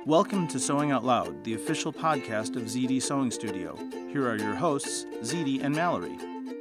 Welcome to Sewing Out Loud, the official podcast of ZD Sewing Studio. Here are your hosts, ZD and Mallory.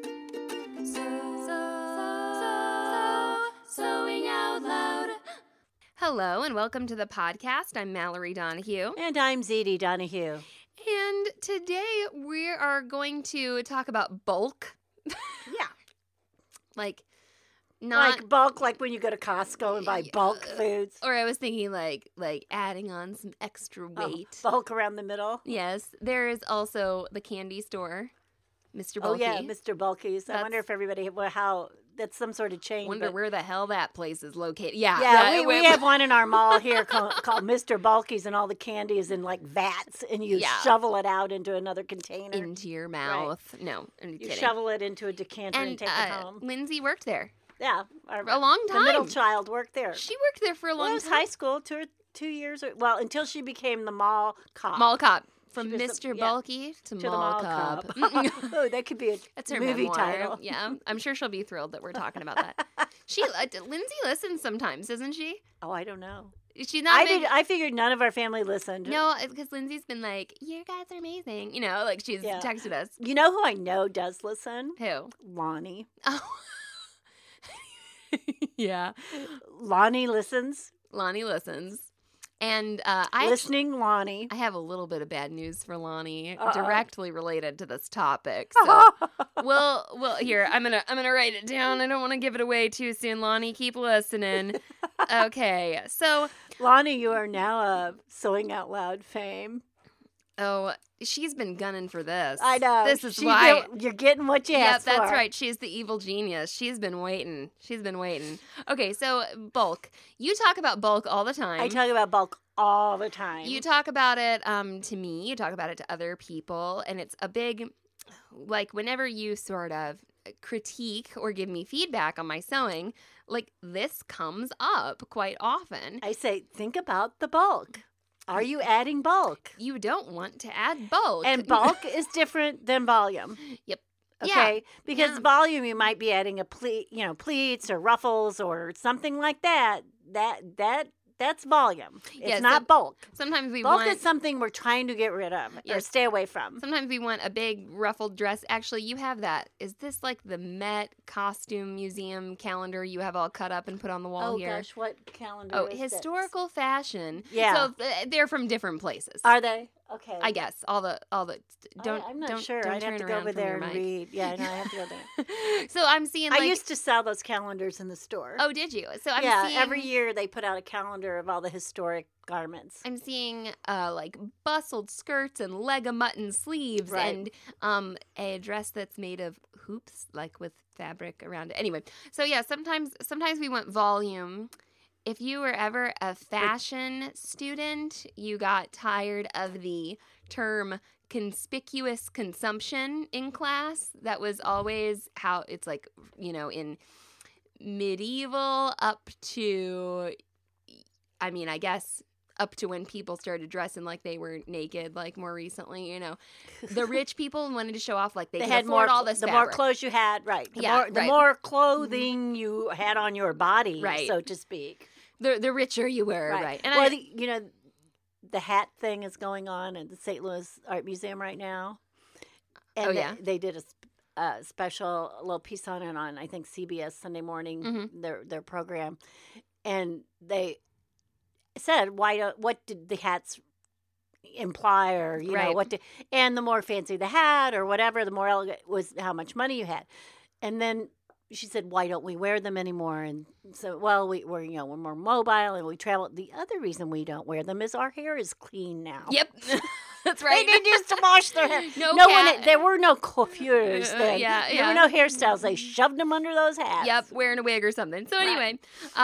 Sewing Out Loud. Hello and welcome to the podcast. I'm Mallory Donahue. And I'm ZD Donahue. And today we are going to talk about bulk. Yeah. Like bulk, like when you go to Costco and buy bulk foods. Or I was thinking like adding on some extra weight. Bulk around the middle. Yes. There is also the candy store, Mr. Bulky. Oh, yeah, Mr. Bulky's. I wonder if everybody, that's some sort of chain. Wonder where the hell that place is located. Yeah. Yeah, we have one in our mall here called Mr. Bulky's, and all the candy is in like vats, and you shovel it out into another container. Into your mouth. Right. No, I'm kidding. Shovel it into a decanter and take it home. Lindsay worked there. Yeah. A long time. The middle child worked there. She worked there for a long time. It was high school, 2 years. Well, until she became the mall cop. Mall cop. From Mr. Bulky to Mall Cop. Oh, that could be That's her movie memoir. title. Yeah, I'm sure she'll be thrilled that we're talking about that. Lindsay listens sometimes, doesn't she? Oh, I don't know. She's not. I figured none of our family listened. No, because Lindsay's been like, "You guys are amazing," like she's texted us. You know who I know does listen? Who? Lonnie. Oh. Yeah. Lonnie listens. And Lonnie. I have a little bit of bad news for Lonnie, directly related to this topic. So, well, here I'm gonna write it down. I don't want to give it away too soon. Lonnie, keep listening. Okay, so Lonnie, you are now a Sewing Out Loud fame. Oh, she's been gunning for this. I know. This is why you're getting what you asked for. Yeah, that's right. She's the evil genius. She's been waiting. Okay, so bulk. You talk about bulk all the time. I talk about bulk all the time. You talk about it to me. You talk about it to other people. And it's a big, like, whenever you sort of critique or give me feedback on my sewing, like, this comes up quite often. I say, think about the bulk. Are you adding bulk? You don't want to add bulk. And bulk is different than volume. Yep. Okay? Yeah. Because volume, you might be adding pleats or ruffles or something like that. That's volume. It's not bulk. Sometimes bulk is something we're trying to get rid of or stay away from. Sometimes we want a big ruffled dress. Actually, you have that. Is this like the Met Costume Museum calendar you have all cut up and put on the wall here? Oh, gosh, what calendar is historical fashion. Yeah. So they're from different places. Are they? Okay. I guess. I'm not sure. I'd have to go over there and read. Yeah, no, I have to go there. So I'm seeing I used to sell those calendars in the store. Oh, did you? So I'm seeing every year they put out a calendar of all the historic garments. I'm seeing like bustled skirts and leg of mutton sleeves and a dress that's made of hoops, like with fabric around it. Anyway, so yeah, sometimes we want volume. If you were ever a fashion student, you got tired of the term conspicuous consumption in class. That was always how it's like, in medieval up to, I guess, up to when people started dressing like they were naked, like more recently, the rich people wanted to show off like they could had afford all this the fabric. more clothes you had, right. The more clothing you had on your body, so to speak. The richer you were, right. And the hat thing is going on at the St. Louis Art Museum right now. And they did a special little piece on it on, I think, CBS Sunday morning, their program. And they said, what did the hats imply, or and the more fancy the hat or whatever, the more elegant was how much money you had. And then she said, why don't we wear them anymore? And so, we're more mobile and we travel. The other reason we don't wear them is our hair is clean now. Yep. That's right. They didn't used to wash their hair. There were no coiffures then. There were no hairstyles. They shoved them under those hats. Yep, wearing a wig or something. So anyway,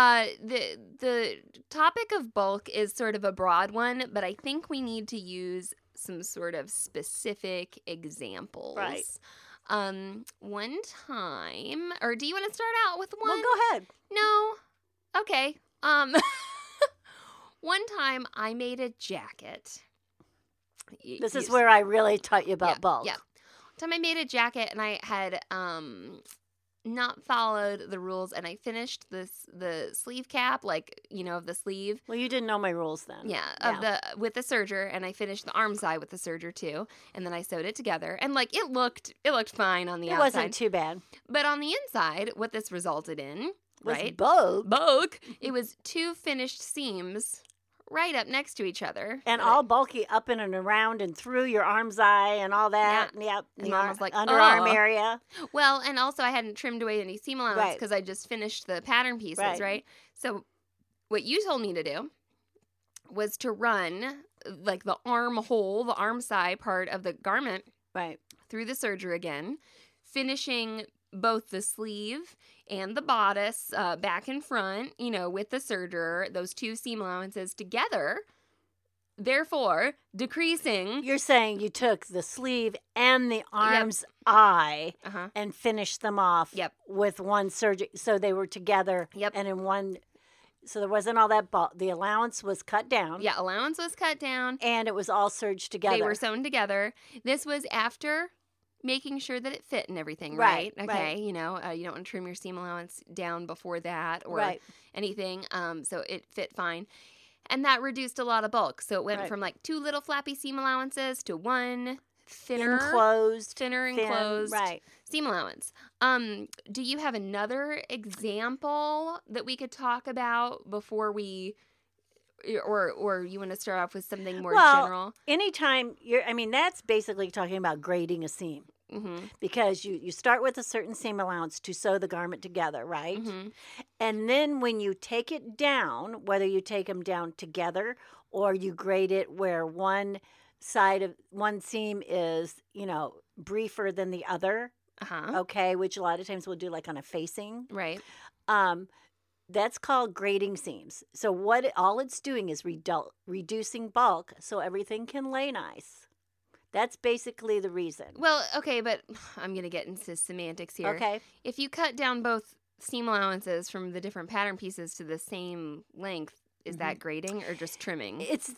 the topic of bulk is sort of a broad one, but I think we need to use some sort of specific examples. Right. One time, or do you want to start out with one? Well, go ahead. No. Okay. One time I made a jacket. This is where I really taught you about bulk. Yeah. One time I made a jacket and I had not followed the rules, and I finished the sleeve cap, like, of the sleeve. Well, you didn't know my rules then. Yeah, with the serger, and I finished the arm side with the serger too, and then I sewed it together, and like it looked fine on the outside. It wasn't too bad. But on the inside, what this resulted in, was right? Bulk. It was 2 finished seams right up next to each other. And all bulky up in and around and through your arm's eye and all that. Yeah. And Mom was like, underarm area. Well, and also I hadn't trimmed away any seam allowance because I just finished the pattern pieces, right? So what you told me to do was to run like the armhole, the arm side part of the garment through the serger again, finishing both the sleeve and the bodice back and front, with the serger, those 2 seam allowances together, therefore decreasing. You're saying you took the sleeve and the arm's eye and finished them off with one serger, so they were together and in one. So there wasn't all that bulk. The allowance was cut down. Yeah, allowance was cut down. And it was all serged together. They were sewn together. This was after making sure that it fit and everything, right? Okay, right. You don't want to trim your seam allowance down before that or anything. So it fit fine. And that reduced a lot of bulk. So it went from like 2 little flappy seam allowances to 1 thinner enclosed seam allowance. Do you have another example that we could talk about before we, or you want to start off with something more general? Anytime that's basically talking about grading a seam. Mm-hmm. Because you start with a certain seam allowance to sew the garment together, right? Mm-hmm. And then when you take it down, whether you take them down together or you grade it where one side of one seam is, briefer than the other, okay, which a lot of times we'll do like on a facing. Right. That's called grading seams. So all it's doing is reducing bulk so everything can lay nice. That's basically the reason. Well, okay, but I'm going to get into semantics here. Okay. If you cut down both seam allowances from the different pattern pieces to the same length, is that grading or just trimming? It's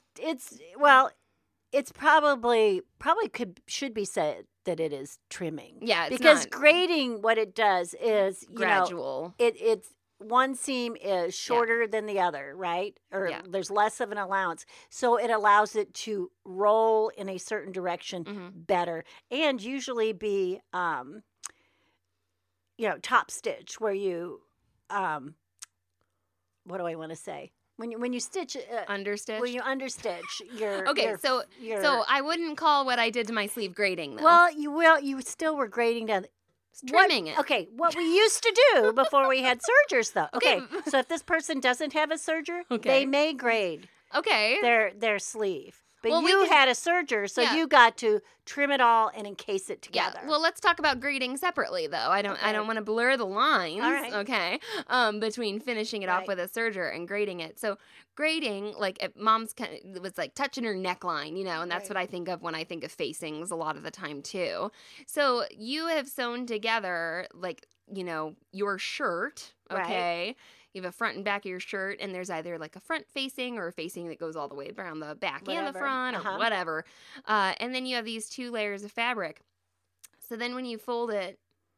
probably should be said that it is trimming. Yeah, because grading, what it does is gradual. It's one seam is shorter than the other, right? Or there's less of an allowance. So it allows it to roll in a certain direction better and usually be, top stitch where you, what do I want to say? When you stitch understitch. When you understitch, your so I wouldn't call what I did to my sleeve grading though. Well, you still were grading down. Trimming it. Okay, what we used to do before we had sergers, though. Okay, so if this person doesn't have a serger, they may grade their sleeve. But you had a serger, so you got to trim it all and encase it together. Yeah. Well, let's talk about grading separately, though. I don't want to blur the lines. All right. Okay. Between finishing it off with a serger and grading it. So grading, like if Mom's was like touching her neckline, and that's what I think of when I think of facings a lot of the time too. So you have sewn together like your shirt. Okay. Right. You have a front and back of your shirt, and there's either like a front facing or a facing that goes all the way around the back and the front or whatever. And then you have these 2 layers of fabric. So then when you fold it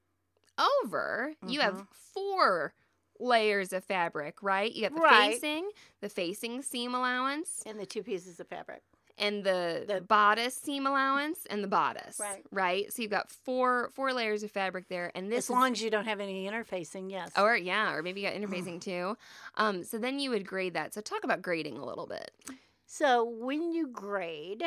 over, you have 4 layers of fabric, right? You got the facing seam allowance. And the 2 pieces of fabric. And the bodice seam allowance and the bodice, right? So you've got 4 layers of fabric there, and this as long as you don't have any interfacing, yes. Or maybe you got interfacing too. So then you would grade that. So talk about grading a little bit. So when you grade,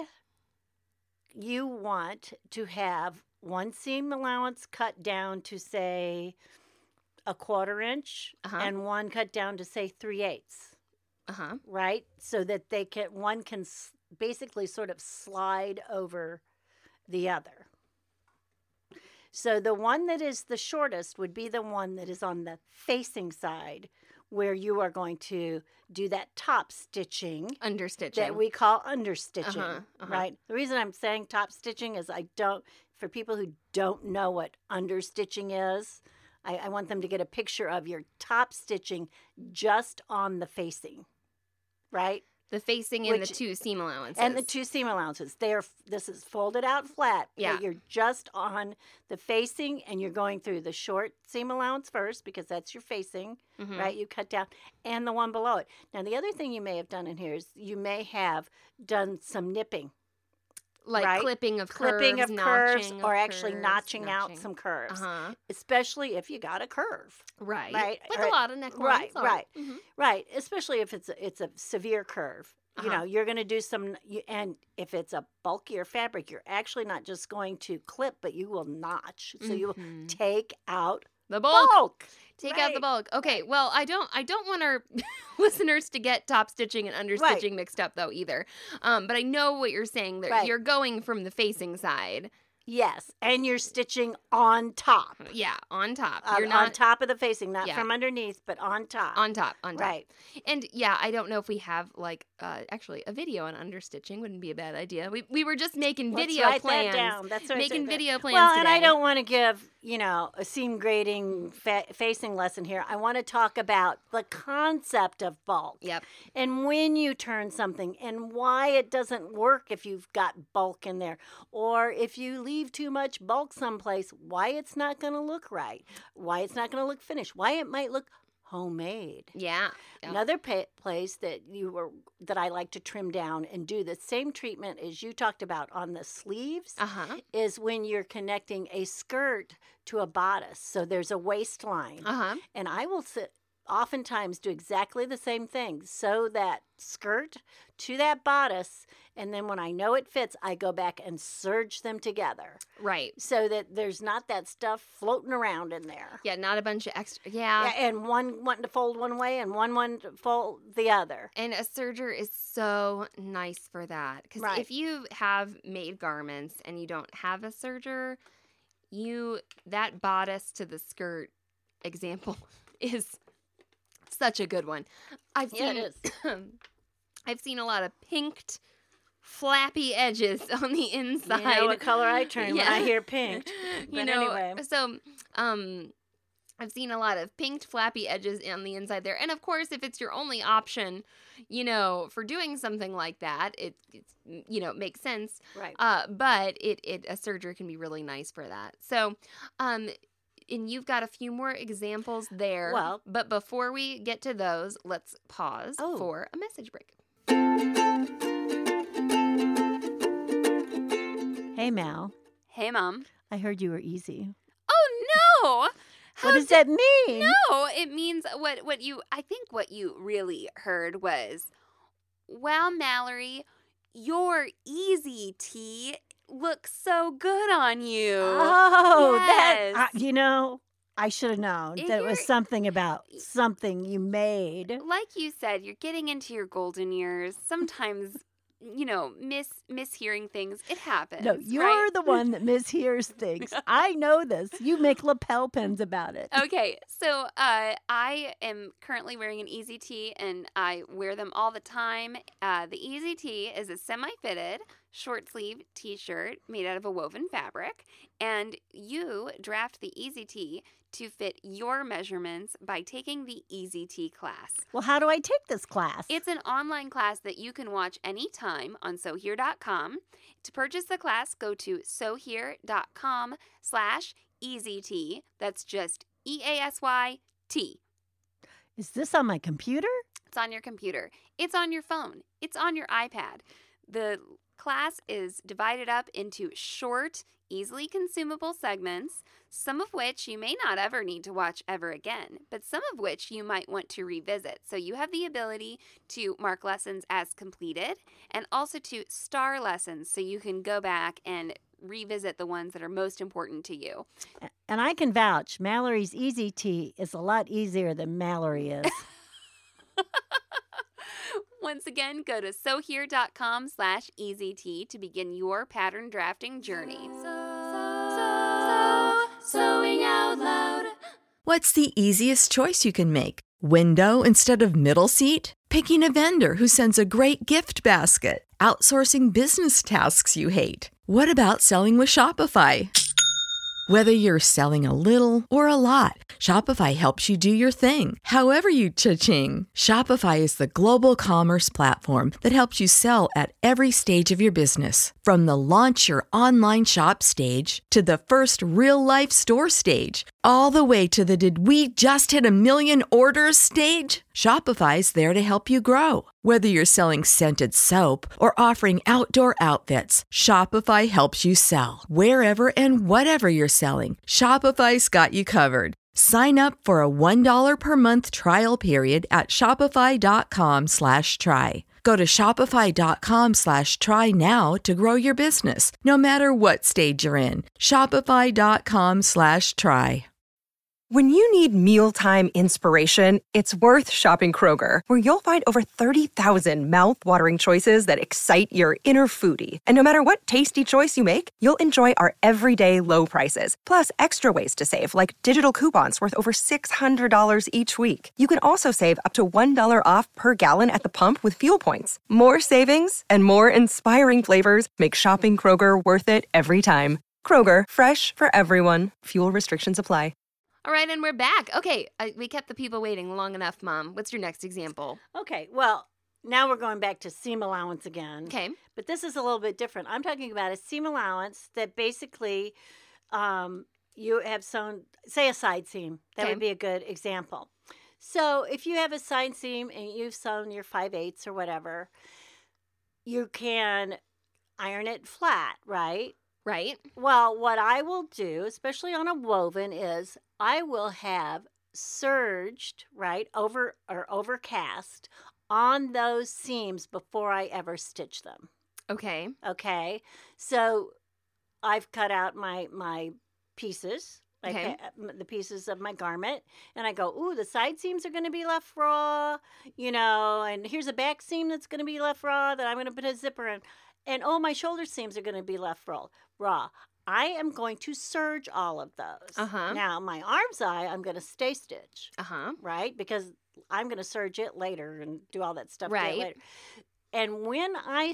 you want to have one seam allowance cut down to say 1/4 inch, and one cut down to say 3/8. Right, so that one can basically sort of slide over the other. So the one that is the shortest would be the one that is on the facing side where you are going to do that top stitching. Understitching. That we call understitching, right? The reason I'm saying top stitching is for people who don't know what understitching is, I want them to get a picture of your top stitching just on the facing, right? The facing and the 2 seam allowances. And the 2 seam allowances. This is folded out flat. Yeah. But you're just on the facing, and you're going through the short seam allowance first, because that's your facing, right? You cut down, and the one below it. Now, the other thing you may have done in here is you may have done some nipping. Like right? clipping of curves, or actually notching out some curves, especially if you got a curve, right? Like a lot of necklines, right. Especially if it's a severe curve, you know, you're going to do some. And if it's a bulkier fabric, you're actually not just going to clip, but you will notch. So you will take out the bulk. Take out the bulk. Okay, well, I don't want our listeners to get top stitching and understitching mixed up, though, either. But I know what you're saying. That you're going from the facing side. Yes, and you're stitching on top. Yeah, on top. You're not on top of the facing, not from underneath, but on top. On top. Right. And yeah, I don't know if we have actually a video on understitching wouldn't be a bad idea. We were just making video plans. Write that down. That's right. Making video plans. Well, today. And I don't want to give a seam grading facing lesson here. I want to talk about the concept of bulk. Yep. And when you turn something, and why it doesn't work if you've got bulk in there, or if you leave too much bulk someplace, why it's not going to look right, why it's not going to look finished, why it might look homemade. Yeah. Another place that I like to trim down and do the same treatment as you talked about on the sleeves is when you're connecting a skirt to a bodice. So there's a waistline. And I will oftentimes do exactly the same thing. Sew that skirt to that bodice, and then when I know it fits, I go back and serge them together. Right. So that there's not that stuff floating around in there. Yeah, not a bunch of extra. Yeah. And one wanting to fold one way and one to fold the other. And a serger is so nice for that. Because if you have made garments and you don't have a serger, that bodice to the skirt example is such a good one. I've seen a lot of pinked, flappy edges on the inside. You know what color I turn when I hear pink. But anyway. So, I've seen a lot of pinked, flappy edges on the inside there. And of course, if it's your only option, for doing something like that, it makes sense. Right. But a serger can be really nice for that. So, and you've got a few more examples there. Well, but before we get to those, let's pause for a message break. Hey, Mal. Hey, Mom. I heard you were easy. Oh, no! What does that mean? No, it means what you really heard was, wow, Mallory, your easy tee looks so good on you. Oh, yes. I should have known that it was something about something you made. Like you said, you're getting into your golden years. Sometimes, mishearing things. It happens. No, you're the one that mishears things. I know this. You make lapel pins about it. Okay, so I am currently wearing an Easy Tee, and I wear them all the time. The Easy Tee is a semi-fitted, short-sleeve T-shirt made out of a woven fabric, and you draft the Easy Tee to fit your measurements by taking the Easy Tee class. Well, how do I take this class? It's an online class that you can watch anytime on SewHere.com. To purchase the class, go to SewHere.com/EasyT. That's just EASYT. Is this on my computer? It's on your computer. It's on your phone. It's on your iPad. The class is divided up into short, easily consumable segments, some of which you may not ever need to watch ever again, but some of which you might want to revisit. So you have the ability to mark lessons as completed and also to star lessons so you can go back and revisit the ones that are most important to you. And I can vouch, Mallory's Easy Tee is a lot easier than Mallory is. Once again, go to SewHere.com/EasyT to begin your pattern drafting journey. Sewing out loud. What's the easiest choice you can make? Window instead of middle seat? Picking a vendor who sends a great gift basket? Outsourcing business tasks you hate? What about selling with Shopify? Whether you're selling a little or a lot, Shopify helps you do your thing, however you cha-ching. Shopify is the global commerce platform that helps you sell at every stage of your business. From the launch your online shop stage to the first real-life store stage, all the way to the did we just hit 1 million orders stage. Shopify's there to help you grow. Whether you're selling scented soap or offering outdoor outfits, Shopify helps you sell. Wherever and whatever you're selling, Shopify's got you covered. Sign up for a $1 per month trial period at shopify.com/try. Go to shopify.com/try now to grow your business, no matter what stage you're in. Shopify.com/try. When you need mealtime inspiration, it's worth shopping Kroger, where you'll find over 30,000 mouth-watering choices that excite your inner foodie. And no matter what tasty choice you make, you'll enjoy our everyday low prices, plus extra ways to save, like digital coupons worth over $600 each week. You can also save up to $1 off per gallon at the pump with fuel points. More savings and more inspiring flavors make shopping Kroger worth it every time. Kroger, fresh for everyone. Fuel restrictions apply. All right, and we're back. Okay, we kept the people waiting long enough, Mom. What's your next example? Okay, well, now we're going back to seam allowance again. Okay. But this is a little bit different. I'm talking about a seam allowance that basically you have sewn, say a side seam. That would be a good example. So if you have a side seam and you've sewn your 5/8 or whatever, you can iron it flat, right? Right. Well, what I will do, especially on a woven, is I will have serged, right, overcast on those seams before I ever stitch them. Okay. Okay. So I've cut out my pieces, the pieces of my garment, and I go, ooh, the side seams are going to be left raw, and here's a back seam that's going to be left raw that I'm going to put a zipper in. And, my shoulder seams are going to be left raw. I am going to serge all of those. Now, my arm's eye, I'm going to stay stitch. Right? Because I'm going to serge it later and do all that stuff later. And when I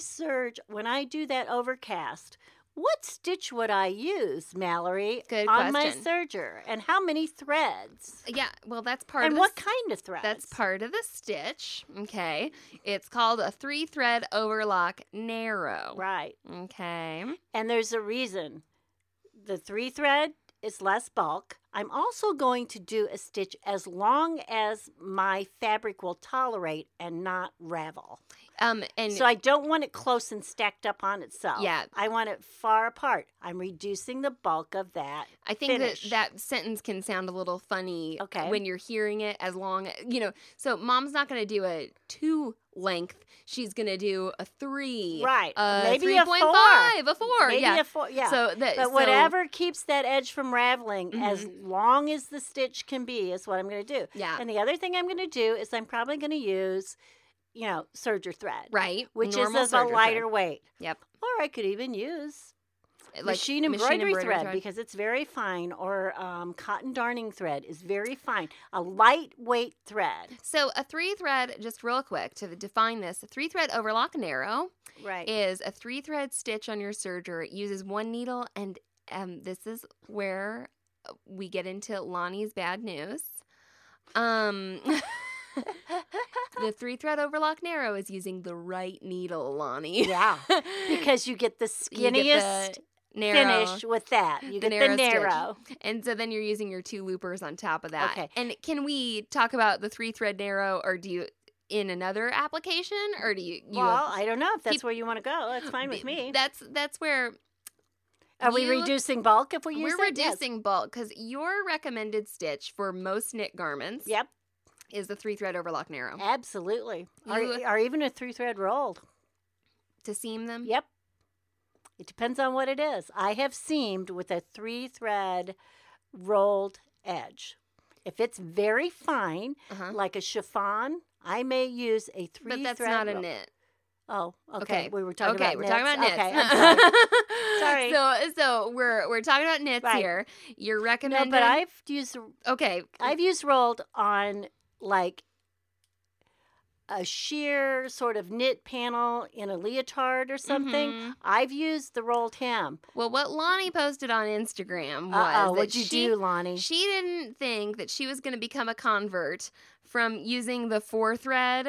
do that overcast, what stitch would I use, Mallory, on my serger? And how many threads? Yeah, well, that's part of what kind of threads? That's part of the stitch, okay? It's called a 3-thread overlock narrow. Right. Okay. And there's a reason. The 3-thread is less bulk. I'm also going to do a stitch as long as my fabric will tolerate and not ravel. And so I don't want it close and stacked up on itself. Yeah. I want it far apart. I'm reducing the bulk of that I think finish. that sentence can sound a little funny when you're hearing it, as long as, so Mom's not going to do a 2 length. She's going to do a 3. Right. Maybe 3.5, a 4. Maybe a 4, yeah. But whatever keeps that edge from raveling, as long as the stitch can be, is what I'm going to do. Yeah. And the other thing I'm going to do is I'm probably going to use, serger thread. Right. Which is a lighter weight. Yep. Or I could even use machine embroidery thread because it's very fine, or cotton darning thread is very fine. A lightweight thread. So a 3-thread, just real quick to define this, a 3-thread overlock narrow is a 3-thread stitch on your serger. It uses 1 needle, and this is where we get into Lonnie's bad news. The 3-thread overlock narrow is using the right needle, Lonnie. Yeah, because you get the skinniest finish with that. You get the narrow. Stitch. And so then you're using your 2 loopers on top of that. Okay. And can we talk about the 3-thread narrow, or do you in another application, or do you well, I don't know if that's where you want to go. That's fine with me. That's where. Are we reducing bulk if we use it? We're reducing bulk because your recommended stitch for most knit garments is the 3-thread overlock narrow. Absolutely. Or even a 3-thread rolled. To seam them? Yep. It depends on what it is. I have seamed with a 3-thread rolled edge. If it's very fine, like a chiffon, I may use a 3-thread. But that's not a knit. Oh, okay. We were talking about knits. We're talking about knits. Okay, I'm sorry. So we're talking about knits here. You're recommending. No, but I've used rolled on a sheer sort of knit panel in a leotard or something, I've used the rolled hem. Well, what Lonnie posted on Instagram was what'd you do, Lonnie? She didn't think that she was going to become a convert from using the 4-thread,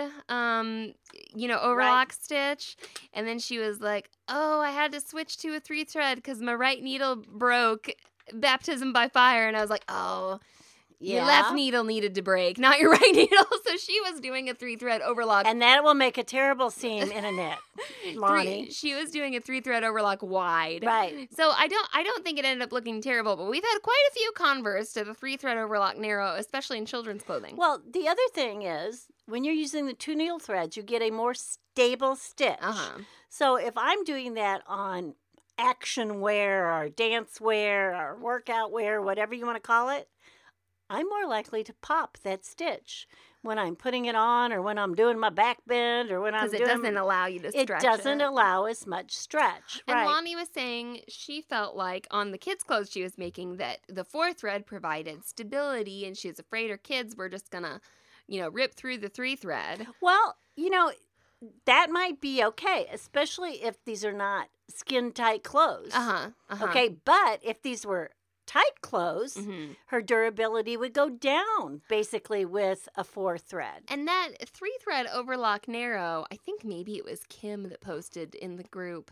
overlock stitch. And then she was like, oh, I had to switch to a 3-thread because my right needle broke, baptism by fire. And I was like, oh, your left needle needed to break, not your right needle. So she was doing a 3-thread overlock. And that will make a terrible seam in a knit, Lonnie. She was doing a 3-thread overlock wide. Right. So I don't think it ended up looking terrible, but we've had quite a few converts to the 3-thread overlock narrow, especially in children's clothing. Well, the other thing is, when you're using the 2 needle threads, you get a more stable stitch. So if I'm doing that on action wear or dance wear or workout wear, whatever you want to call it, I'm more likely to pop that stitch when I'm putting it on or when I'm doing my back bend or when I'm doing... Because it doesn't allow you to stretch it. It doesn't allow as much stretch. And Lonnie was saying she felt like on the kids' clothes she was making that the 4-thread provided stability and she was afraid her kids were just going to, rip through the 3-thread. Well, that might be okay, especially if these are not skin-tight clothes. Okay, but if these were tight clothes, her durability would go down basically with a 4-thread. And that 3-thread overlock narrow, I think maybe it was Kim that posted in the group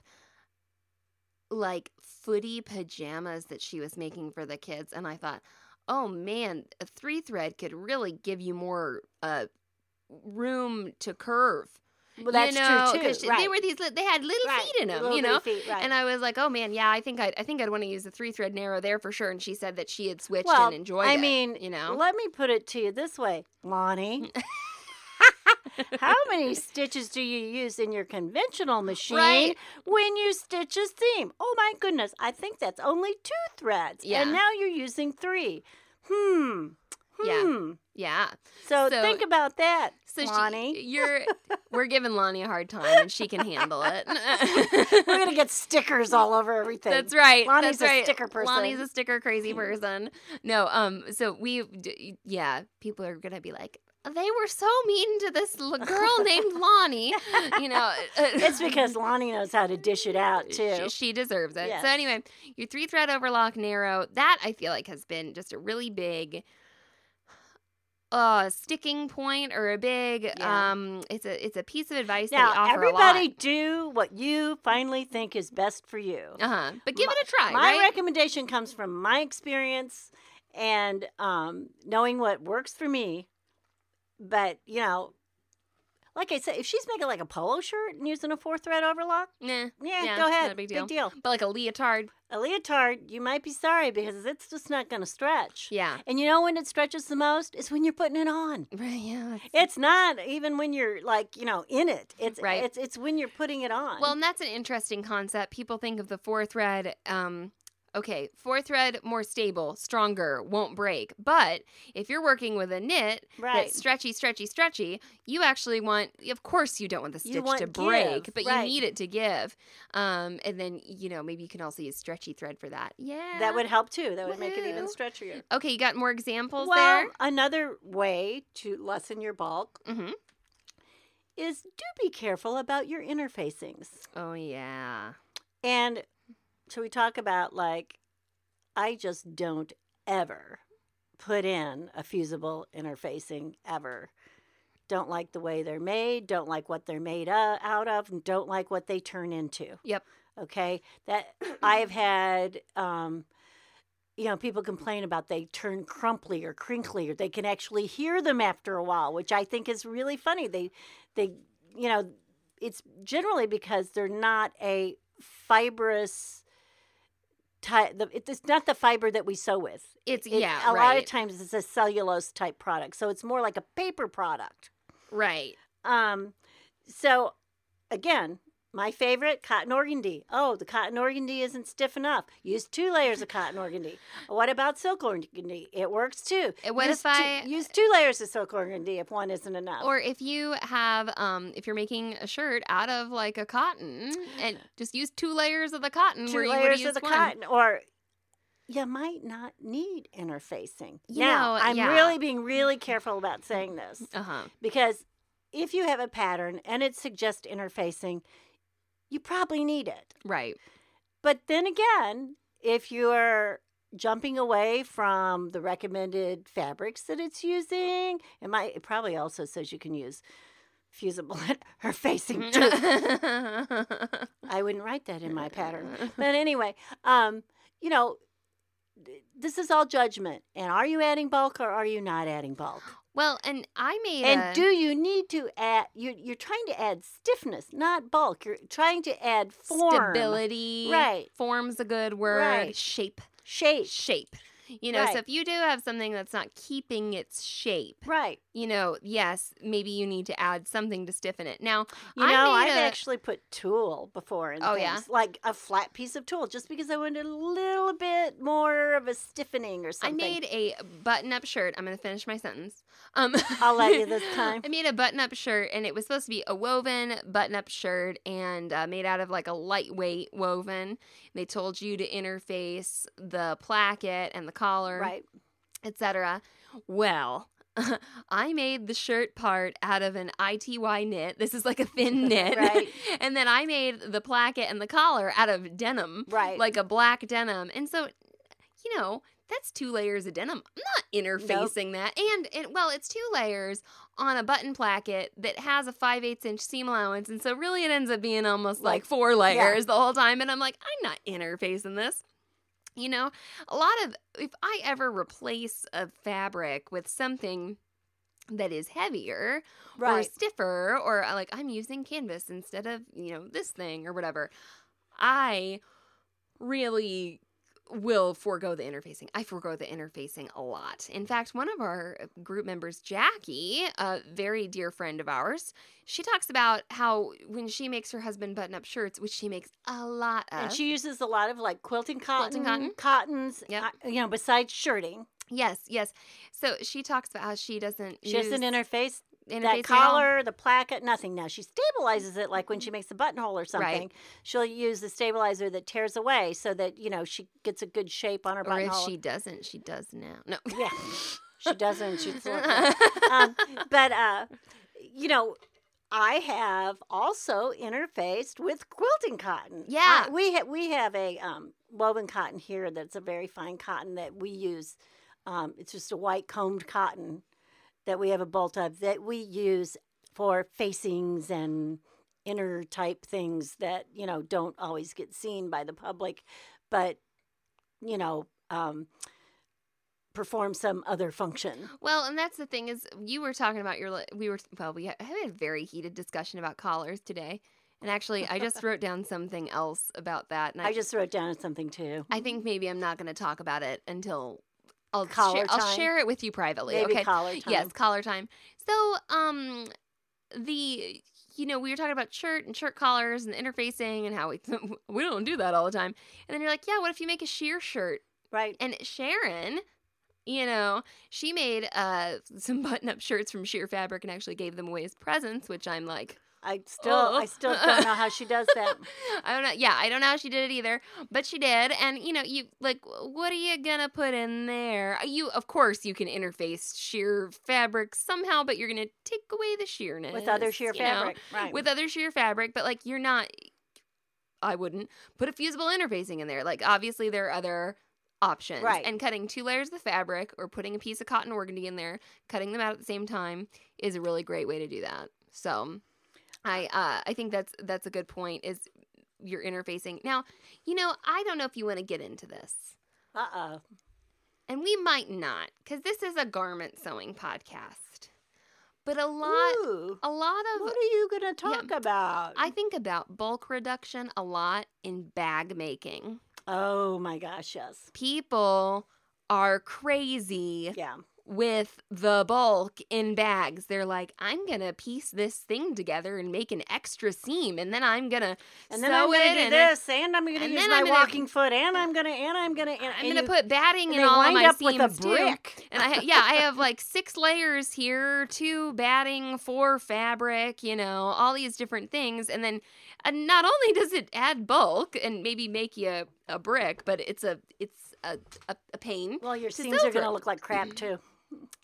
like footy pajamas that she was making for the kids. And I thought, oh man, a 3-thread could really give you more room to curve. Well, that's true too. Right. They had little feet in them, Feet, right. And I was like, oh man, yeah, I think I'd want to use the 3-thread narrow there for sure. And she said that she had switched and enjoyed it. I mean, let me put it to you this way, Lonnie. How many stitches do you use in your conventional machine when you stitch a seam? Oh my goodness, I think that's only 2 threads. Yeah. And now you're using 3. Yeah. So think about that, Lonnie. We're giving Lonnie a hard time, and she can handle it. We're gonna get stickers all over everything. That's right. Lonnie's a sticker person. Lonnie's a sticker crazy person. No. So people are gonna be like, they were so mean to this girl named Lonnie. It's because Lonnie knows how to dish it out too. She deserves it. Yes. So anyway, your 3-thread overlock narrow, that I feel like has been just a really big sticking point or a big it's a piece of advice that we offer a lot. Everybody do what you finally think is best for you. But give it a try. My recommendation comes from my experience and knowing what works for me. But like I said, if she's making like a polo shirt and using a 4-thread overlock, go ahead. Not a big deal. But like a leotard, you might be sorry because it's just not going to stretch. Yeah. And you know when it stretches the most? It's when you're putting it on. Right, yeah. It's not even when you're like, in it. It's when you're putting it on. Well, and that's an interesting concept. People think of the 4-thread, 4-thread, more stable, stronger, won't break. But if you're working with a knit that's stretchy, you actually want, of course you don't want the stitch to break, but you need it to give. And then, maybe you can also use stretchy thread for that. Yeah. That would help too. That would make it even stretchier. Okay, you got more examples there? Well, another way to lessen your bulk is do be careful about your interfacings. Oh, yeah. And so we talk about, like, I just don't ever put in a fusible interfacing ever. Don't like the way they're made, don't like what they're made out of, and don't like what they turn into. Yep. Okay? That I've had, people complain about they turn crumply or crinkly, or they can actually hear them after a while, which I think is really funny. They it's generally because they're not a fibrous it's not the fiber that we sew with. A lot of times it's a cellulose type product, so it's more like a paper product. Right. So again, my favorite, cotton organdy. Oh, the cotton organdy isn't stiff enough. Use 2 layers of cotton organdy. What about silk organdy? It works too. Use 2 layers of silk organdy if one isn't enough. Or if you have, if you're making a shirt out of like a cotton, and just use 2 layers of the cotton. 2 layers of the cotton, or you might not need interfacing. I'm really being really careful about saying this because if you have a pattern and it suggests interfacing, you probably need it. Right. But then again, if you're jumping away from the recommended fabrics that it's using, it probably also says you can use fusible interfacing too. I wouldn't write that in my pattern. But anyway, this is all judgment. And are you adding bulk or are you not adding bulk? Well, and I made And do you need to add, you're trying to add stiffness, not bulk. You're trying to add form. Stability. Right. Form's a good word. Right. Shape. Shape. So if you do have something that's not keeping its shape, right? Yes, maybe you need to add something to stiffen it. Now, I've actually put tulle before in things, yeah? Like a flat piece of tulle, just because I wanted a little bit more of a stiffening or something. I made a button-up shirt. I'm going to finish my sentence. I'll let you this time. I made a button-up shirt, and it was supposed to be a woven button-up shirt and made out of like a lightweight woven. They told you to interface the placket and the collar, right, etc. Well, I made the shirt part out of an ITY knit. This is like a thin knit. Right. And then I made the placket and the collar out of denim, right, like a black denim. And so, that's 2 layers of denim. I'm not interfacing that. And it's 2 layers on a button placket that has a 5/8 inch seam allowance. And so really it ends up being almost like 4 layers the whole time. And I'm like, I'm not interfacing this. A lot of, if I ever replace a fabric with something that is heavier or stiffer, or like I'm using canvas instead of, this thing or whatever, I really will forego the interfacing. I forego the interfacing a lot. In fact, one of our group members, Jackie, a very dear friend of ours, she talks about how when she makes her husband button-up shirts, which she makes a lot of. And she uses a lot of like quilting cottons, besides shirting. Yes. So she talks about how she doesn't interface that collar, the placket, nothing. Now, she stabilizes it like when she makes a buttonhole or something. Right. She'll use the stabilizer that tears away so that, she gets a good shape on her buttonhole. Or if she doesn't, she does now. No. Yeah. She doesn't. She's I have also interfaced with quilting cotton. Yeah. We have a woven cotton here that's a very fine cotton that we use. It's just a white combed cotton that we have a bolt of that we use for facings and inner type things that, don't always get seen by the public, but, perform some other function. Well, and that's the thing is you were talking about we had a very heated discussion about collars today. And actually, I just wrote down something else about that. And I just wrote down something too. I think maybe I'm not going to talk about it until I'll share it with you privately. Maybe okay. Collar time. Yes, collar time. So, we were talking about shirt collars and interfacing and how we don't do that all the time. And then you're like, yeah, what if you make a sheer shirt? Right. And Sharon, she made some button-up shirts from sheer fabric and actually gave them away as presents, which I'm like, I still don't know how she does that. I don't know. Yeah, I don't know how she did it either, but she did. And you what are you gonna put in there? Of course, you can interface sheer fabric somehow, but you're gonna take away the sheerness with other sheer fabric, right? With other sheer fabric, but you're not. I wouldn't put a fusible interfacing in there. Obviously, there are other options, right? And cutting 2 layers of the fabric or putting a piece of cotton organdy in there, cutting them out at the same time is a really great way to do that. So. I think that's a good point is you're interfacing. Now, I don't know if you want to get into this. Uh-oh. And we might not, because this is a garment sewing podcast. But a lot of... What are you going to talk about? I think about bulk reduction a lot in bag making. Oh, my gosh, yes. People are crazy. Yeah. With the bulk in bags. They're like, I'm going to piece this thing together and make an extra seam, and then I'm going to sew it. And then I'm going to do this, and I'm going to use my walking foot, and I'm going to put batting in all of my seams, with a brick. Too. And I have 6 layers here, 2 batting, 4 fabric, all these different things. And then not only does it add bulk and maybe make you a brick, but it's a pain. Well, your seams are going to look like crap, too.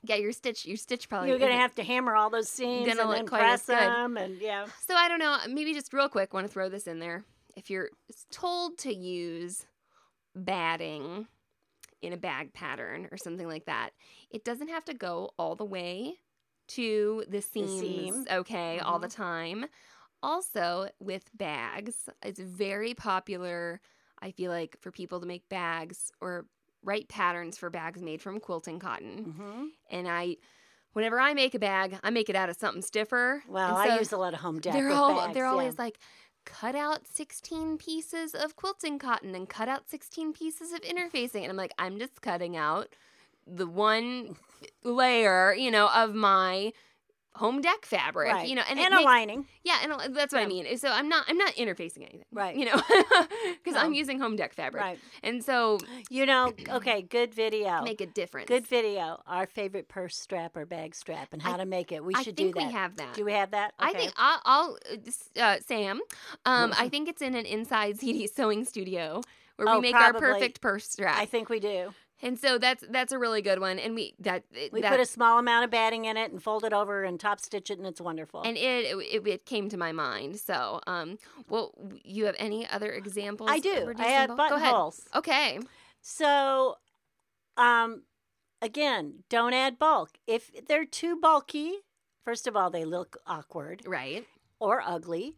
Yeah, your stitch probably. You're going to have to hammer all those seams and then press them. And So I don't know. Maybe just real quick, want to throw this in there. If you're told to use batting in a bag pattern or something like that, it doesn't have to go all the way to the seams, all the time. Also, with bags, it's very popular, I feel like, for people to make bags or write patterns for bags made from quilting cotton. And whenever I make a bag, I make it out of something stiffer. Well, so I use a lot of home deck with bags. They're always like, cut out 16 pieces of quilting cotton and cut out 16 pieces of interfacing. And I'm like, I'm just cutting out the one layer, of my home deck fabric, right. and a lining. Yeah, and that's what I mean. So I'm not interfacing anything, right? Because I'm using home deck fabric, right? And so okay, good video. Make a difference. Good video. Our favorite purse strap or bag strap and how to make it. We should do that. We have that. Do we have that? Okay. I think I'll Sam. I think it's in an Inside ZD sewing studio where we make probably. our perfect purse strap. I think we do. And so that's a really good one, and we put a small amount of batting in it and fold it over and top stitch it, and it's wonderful. And it came to my mind. So, well, you have any other examples? I do. I have buttonholes. Okay. So, again, don't add bulk. If they're too bulky, first of all, they look awkward, right, or ugly.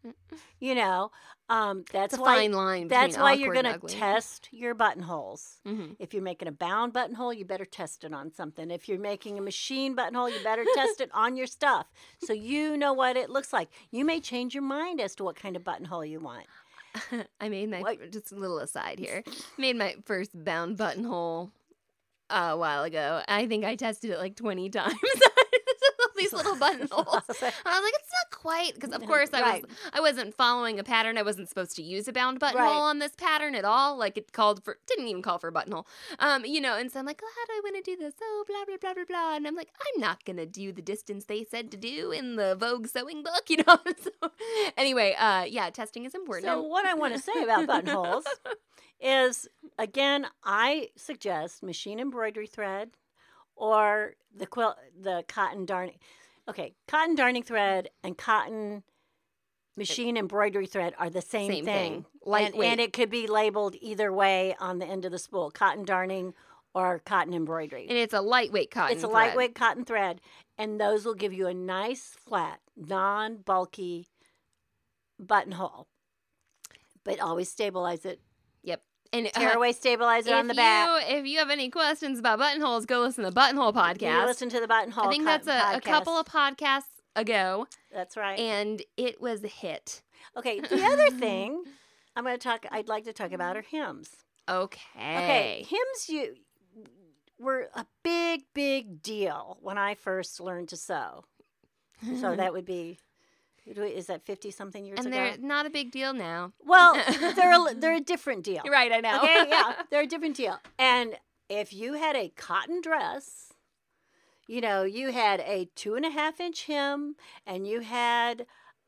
That's a why, fine line. That's why you're going to test your buttonholes. Mm-hmm. If you're making a bound buttonhole, you better test it on something. If you're making a machine buttonhole, you better test it on your stuff so you know what it looks like. You may change your mind as to what kind of buttonhole you want. I made just a little aside here. Made my first bound buttonhole a while ago. I think I tested it like 20 times. These little buttonholes. And I was like, it's not quite, because of course I wasn't following a pattern. I wasn't supposed to use a bound buttonhole on this pattern at all. Like didn't even call for a buttonhole. And so I'm like, how do I want to do this? Oh, blah, blah, blah, blah, blah. And I'm like, I'm not going to do the distance they said to do in the Vogue sewing book, So anyway, testing is important. So what I want to say about buttonholes is, again, I suggest machine embroidery thread, or the cotton darning. Okay, cotton darning thread and cotton machine embroidery thread are the same thing. Lightweight. And it could be labeled either way on the end of the spool, cotton darning or cotton embroidery. And it's a lightweight cotton thread. It's a lightweight cotton thread. And those will give you a nice, flat, non-bulky buttonhole. But always stabilize it. Yep. And tearaway stabilizer on the back. If you have any questions about buttonholes, go listen to the Buttonhole podcast. Listen to the Buttonhole. I think that's a couple of podcasts ago. That's right. And it was a hit. Okay. The other thing I'd like to talk about are hems. Okay. Hems were a big, big deal when I first learned to sew. So that would be. Is that 50-something years ago? And they're not a big deal now. Well, they're a different deal. Right, I know. Okay, yeah, they're a different deal. And if you had a cotton dress, you had a 2.5-inch hem, and you had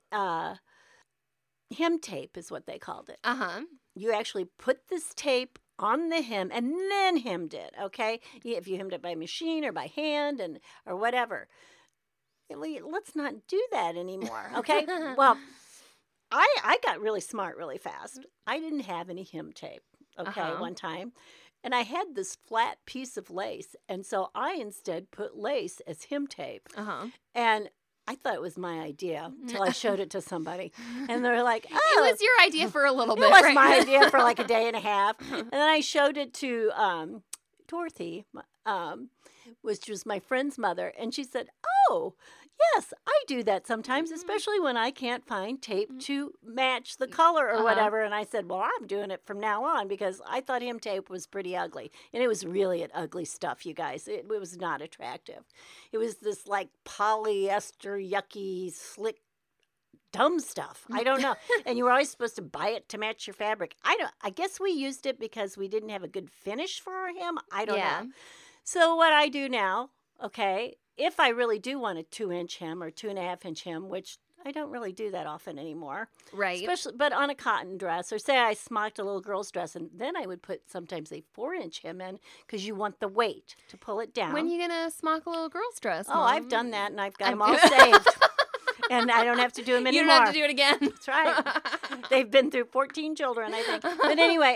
hem tape is what they called it. Uh-huh. You actually put this tape on the hem and then hemmed it, okay? If you hemmed it by machine or by hand or whatever. Let's not do that anymore, okay? Well, I got really smart really fast. I didn't have any hem tape, one time. And I had this flat piece of lace, and so I instead put lace as hem tape. Uh-huh. And I thought it was my idea until I showed it to somebody. And they were like, oh. It was your idea for a little bit. It was my idea for like a day and a half. And then I showed it to Dorothy, which was my friend's mother. And she said, oh, yes, I do that sometimes, especially when I can't find tape to match the color or whatever. And I said, well, I'm doing it from now on because I thought hem tape was pretty ugly. And it was really ugly stuff, you guys. It was not attractive. It was this like polyester, yucky, slick, dumb stuff. I don't know. And you were always supposed to buy it to match your fabric. I guess we used it because we didn't have a good finish for our hem. I don't know. So what I do now, if I really do want a 2-inch hem or 2.5-inch hem, which I don't really do that often anymore. Right. Especially, but on a cotton dress, or say I smocked a little girl's dress, and then I would put sometimes a 4-inch hem in because you want the weight to pull it down. When are you going to smock a little girl's dress, Oh, Mom? I've done that, and I've got them all saved. And I don't have to do them anymore. You don't have to do it again. That's right. They've been through 14 children, I think. But anyway,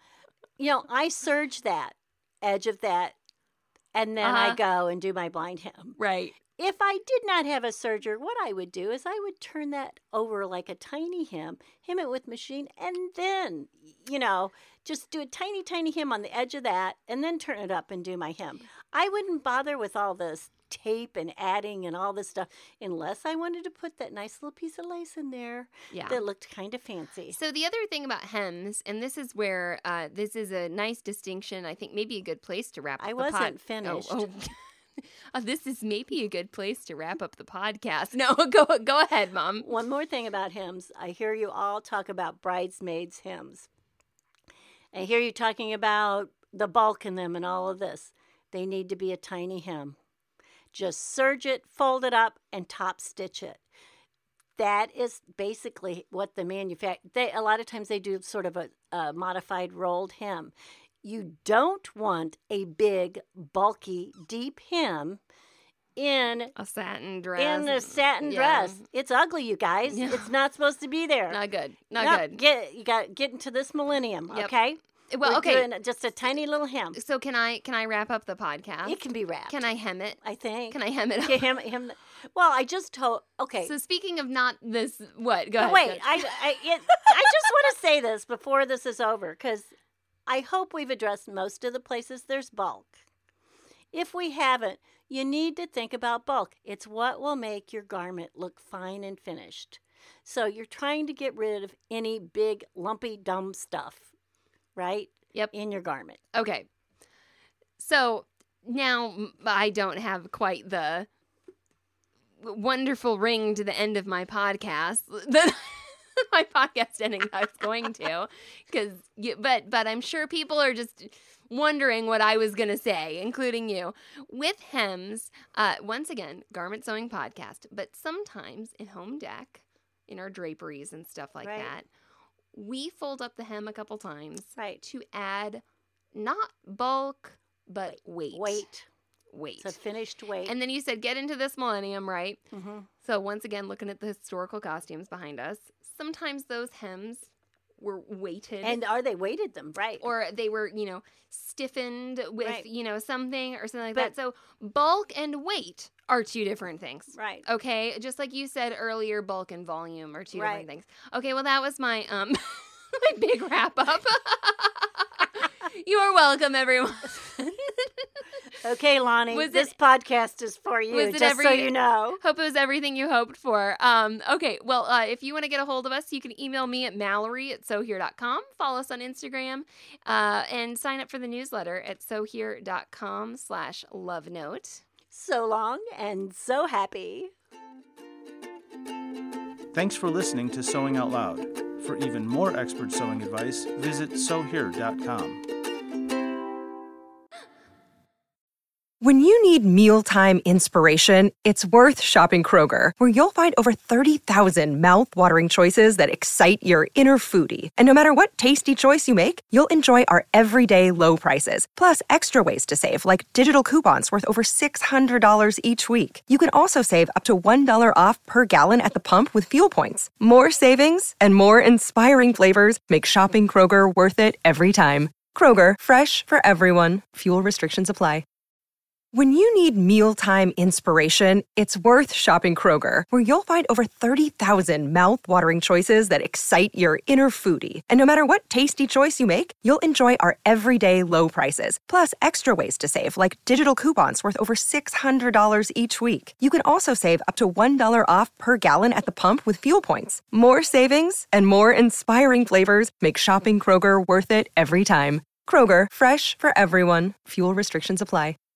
I serge that edge of that, and then I go and do my blind hem. Right. If I did not have a serger, what I would do is I would turn that over like a tiny hem it with machine, and then, just do a tiny, tiny hem on the edge of that, and then turn it up and do my hem. I wouldn't bother with all this tape and adding and all this stuff unless I wanted to put that nice little piece of lace in there that looked kind of fancy. So the other thing about hems, and this is where this is a nice distinction, I think maybe a good place to wrap up I wasn't finished. This is maybe a good place to wrap up the podcast. No, go ahead, Mom. One more thing about hems. I hear you all talk about bridesmaids' hems. I hear you talking about the bulk in them and all of this. They need to be a tiny hem. Just serge it, fold it up, and top stitch it. That is basically what the a lot of times they do sort of a modified rolled hem. You don't want a big, bulky, deep hem in a satin dress. In a satin dress. It's ugly, you guys. Yeah. It's not supposed to be there. Not good. Not good. You got to get into this millennium, okay? Well, We're okay. doing just a tiny little hem. So can I wrap up the podcast? It can be wrapped. Can I hem it? I think. Can I hem it up? Hem. Well, I just told. Okay. So speaking of not this, what? Go ahead. Wait, I just want to say this before this is over, because I hope we've addressed most of the places there's bulk. If we haven't, you need to think about bulk. It's what will make your garment look fine and finished. So you're trying to get rid of any big, lumpy, dumb stuff, right? Yep. In your garment. Okay. So now I don't have quite the wonderful ring to the end of my podcast. My podcast ending I was going to, but I'm sure people are just wondering what I was going to say, including you. With hems, once again, garment sewing podcast, but sometimes in home deck, in our draperies and stuff like that, we fold up the hem a couple times to add not bulk, but weight. Weight. It's a finished weight. And then you said, get into this millennium, right? Mm-hmm. So once again, looking at the historical costumes behind us, sometimes those hems were weighted. And are they weighted them? Right. Or they were, stiffened with, something or something like that. So bulk and weight are two different things. Right. Okay? Just like you said earlier, bulk and volume are two different things. Okay, well, that was my my big wrap-up. You are welcome, everyone. Okay, Lonnie, this podcast is for you, just so you know. Hope it was everything you hoped for. Okay, well, if you want to get a hold of us, you can email me at Mallory@sewhere.com, follow us on Instagram, and sign up for the newsletter at sewhere.com/lovenote. So long and so happy. Thanks for listening to Sewing Out Loud. For even more expert sewing advice, visit sewhere.com. When you need mealtime inspiration, it's worth shopping Kroger, where you'll find over 30,000 mouth-watering choices that excite your inner foodie. And no matter what tasty choice you make, you'll enjoy our everyday low prices, plus extra ways to save, like digital coupons worth over $600 each week. You can also save up to $1 off per gallon at the pump with fuel points. More savings and more inspiring flavors make shopping Kroger worth it every time. Kroger, fresh for everyone. Fuel restrictions apply. When you need mealtime inspiration, it's worth shopping Kroger, where you'll find over 30,000 mouth-watering choices that excite your inner foodie. And no matter what tasty choice you make, you'll enjoy our everyday low prices, plus extra ways to save, like digital coupons worth over $600 each week. You can also save up to $1 off per gallon at the pump with fuel points. More savings and more inspiring flavors make shopping Kroger worth it every time. Kroger, fresh for everyone. Fuel restrictions apply.